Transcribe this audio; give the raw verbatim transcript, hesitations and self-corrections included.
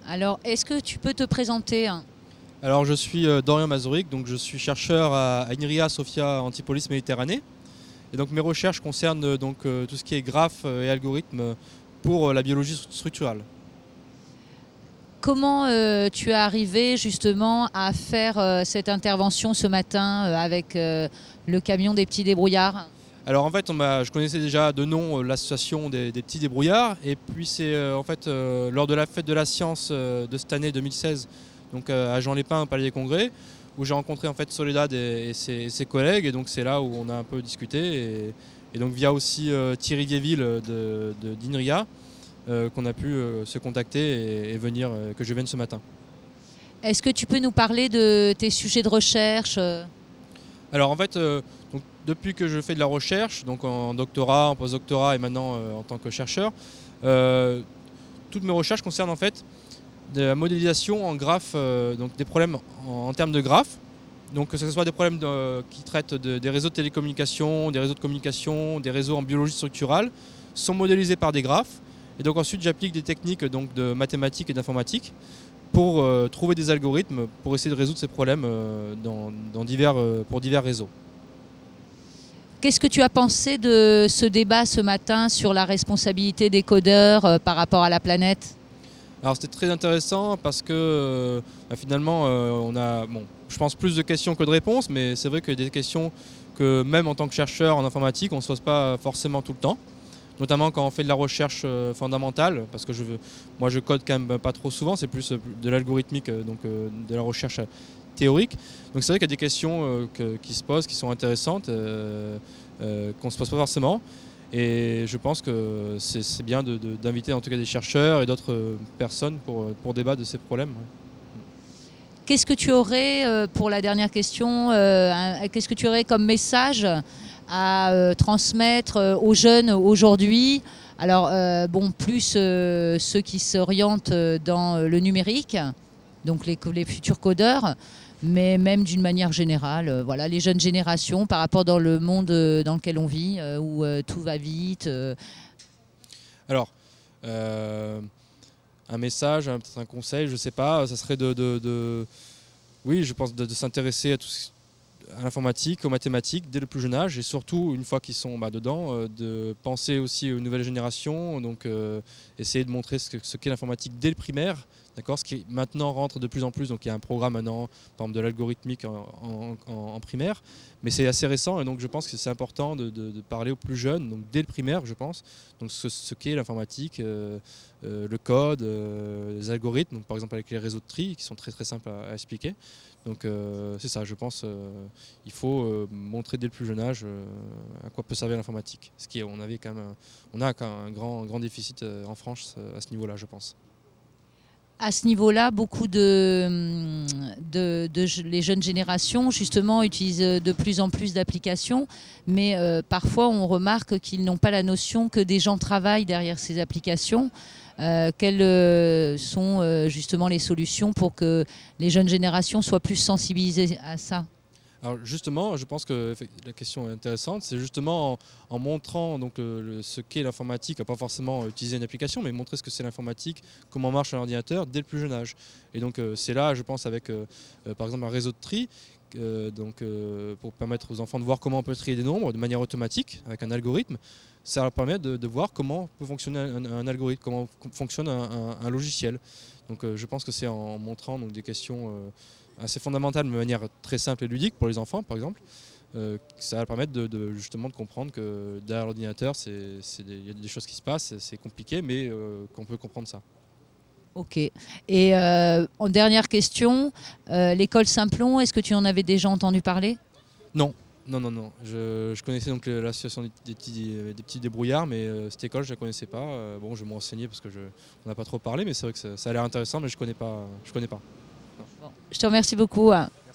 Alors, est-ce que tu peux te présenter? Alors je suis euh, Dorian Mazuric, donc je suis chercheur à, à INRIA Sophia Antipolis Méditerranée. Et donc mes recherches concernent euh, donc, euh, tout ce qui est graphes euh, et algorithmes pour euh, la biologie structurale. Comment euh, tu es arrivé justement à faire euh, cette intervention ce matin euh, avec euh, le camion des petits débrouillards? Alors en fait, on m'a- je connaissais déjà de nom euh, l'association des, des petits débrouillards, et puis c'est euh, en fait euh, lors de la fête de la science euh, de cette année deux mille seize, donc euh, à Jean Lépin au Palais des Congrès, où j'ai rencontré en fait Soledad et, et ses, et ses collègues, et donc c'est là où on a un peu discuté, et, et donc via aussi euh, Thierry Guéville de, de, d'INRIA euh, qu'on a pu euh, se contacter et, et venir, euh, que je vienne ce matin. Est-ce que tu peux nous parler de tes sujets de recherche? euh Alors en fait, euh, donc, depuis que je fais de la recherche, donc en doctorat, en postdoctorat et maintenant euh, en tant que chercheur, euh, toutes mes recherches concernent en fait de la modélisation en graphes, euh, donc des problèmes en, en termes de graphes. Donc que ce soit des problèmes de- qui traitent de- des réseaux de télécommunications, des réseaux de communication, des réseaux en biologie structurale, sont modélisés par des graphes. Et donc ensuite j'applique des techniques donc, de mathématiques et d'informatique pour euh, trouver des algorithmes pour essayer de résoudre ces problèmes euh, dans, dans divers, euh, pour divers réseaux. Qu'est-ce que tu as pensé de ce débat ce matin sur la responsabilité des codeurs euh, par rapport à la planète? Alors c'était très intéressant parce que euh, bah, finalement euh, on a, bon, je pense plus de questions que de réponses, mais c'est vrai qu'il y a des questions que même en tant que chercheur en informatique on ne se pose pas forcément tout le temps, notamment quand on fait de la recherche euh, fondamentale, parce que je veux, moi je code quand même pas trop souvent, c'est plus euh, de l'algorithmique, euh, donc euh, de la recherche théorique. Donc c'est vrai qu'il y a des questions euh, que- qui se posent, qui sont intéressantes, euh, euh, qu'on ne se pose pas forcément. Et je pense que c'est c'est bien de- de- d'inviter en tout cas des chercheurs et d'autres euh, personnes pour, euh, pour débattre de ces problèmes. Qu'est-ce que tu aurais, euh, pour la dernière question, euh, un- qu'est-ce que tu aurais comme message à euh, transmettre euh, aux jeunes aujourd'hui? Alors, euh, bon, plus euh, ceux qui s'orientent euh, dans euh, le numérique, donc les, les futurs codeurs, mais même d'une manière générale, euh, voilà, les jeunes générations par rapport dans le monde euh, dans lequel on vit, euh, où euh, tout va vite. euh, Alors, euh, un message, un- peut-être un conseil, je ne sais pas, ça serait de, de- de- oui, je pense de, de s'intéresser à tout ce- à l'informatique, aux mathématiques dès le plus jeune âge, et surtout une fois qu'ils sont bah, dedans, euh, de penser aussi aux nouvelles générations, donc euh, essayer de montrer ce, que- ce qu'est l'informatique dès le primaire, d'accord, ce qui maintenant rentre de plus en plus, donc il y a un programme maintenant, par exemple de l'algorithmique en, en- en- en primaire, mais c'est assez récent, et donc je pense que c'est important de, de- de parler aux plus jeunes, donc dès le primaire je pense, donc ce, ce qu'est l'informatique, euh, euh, le code, euh, les algorithmes, donc par exemple avec les réseaux de tri qui sont très très simples à, à expliquer. Donc euh, c'est ça, je pense. euh, il faut euh, montrer dès le plus jeune âge euh, à quoi peut servir l'informatique. Ce qui est, on avait quand même, un, on a quand même un grand, un grand déficit euh, en France euh, à ce niveau-là, je pense. À ce niveau-là, beaucoup de, de, de je- les jeunes générations, justement, utilisent de plus en plus d'applications, mais euh, parfois on remarque qu'ils n'ont pas la notion que des gens travaillent derrière ces applications. Euh, quelles euh, sont euh, justement les solutions pour que les jeunes générations soient plus sensibilisées à ça? Alors justement, je pense que effect- la question est intéressante. C'est justement en, en montrant donc, le- le- ce qu'est l'informatique, pas forcément utiliser une application, mais montrer ce que c'est l'informatique, comment marche un ordinateur dès le plus jeune âge. Et donc euh, c'est là, je pense, avec euh, euh, par exemple un réseau de tri, euh, donc, euh, pour permettre aux enfants de voir comment on peut trier des nombres de manière automatique, avec un algorithme. Ça leur permet de, de voir comment peut fonctionner un, un algorithme, comment fonctionne un, un- un logiciel. Donc euh, je pense que c'est en montrant donc, des questions euh, assez fondamentales, mais de manière très simple et ludique pour les enfants, par exemple. Euh, ça va permettre de, de, justement de comprendre que derrière l'ordinateur, c'est, c'est des- il y a des choses qui se passent, c'est compliqué, mais euh, qu'on peut comprendre ça. Ok. Et euh, en dernière question, euh, l'école Simplon, est-ce que tu en avais déjà entendu parler? Non, non, non, non. Je, je connaissais donc le- l'association des, des petits, des petits débrouillards, mais euh, cette école, je ne la connaissais pas. Euh, bon, je vais me renseigner parce que je, on n'a pas trop parlé, mais c'est vrai que ça, ça a l'air intéressant, mais je ne connais pas. Je connais pas. Bon, je te remercie beaucoup.